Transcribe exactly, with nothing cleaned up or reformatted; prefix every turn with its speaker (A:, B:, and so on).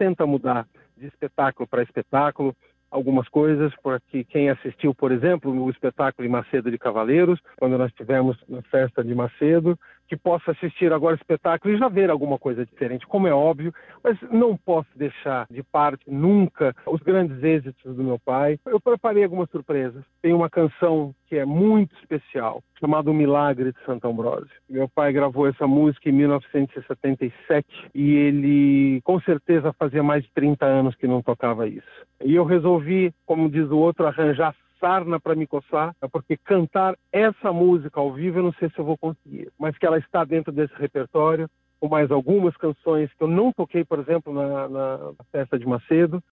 A: tenta mudar de espetáculo para espetáculo algumas coisas, porque quem assistiu, por exemplo, no espetáculo em Macedo de Cavaleiros, quando nós tivemos na festa de Macedo, que possa assistir agora o espetáculo e já ver alguma coisa diferente, como é óbvio, mas não posso deixar de parte nunca os grandes êxitos do meu pai. Eu preparei algumas surpresas. Tem uma canção que é muito especial, chamada O Milagre de Santo Ambrósio. Meu pai gravou essa música em mil novecentos e setenta e sete e ele, com certeza, fazia mais de trinta anos que não tocava isso. E eu resolvi, como diz o outro, arranjar sarna para me coçar, porque cantar essa música ao vivo eu não sei se eu vou conseguir, mas que ela está dentro desse repertório, com mais algumas canções que eu não toquei, por exemplo, na, na festa de Macedo,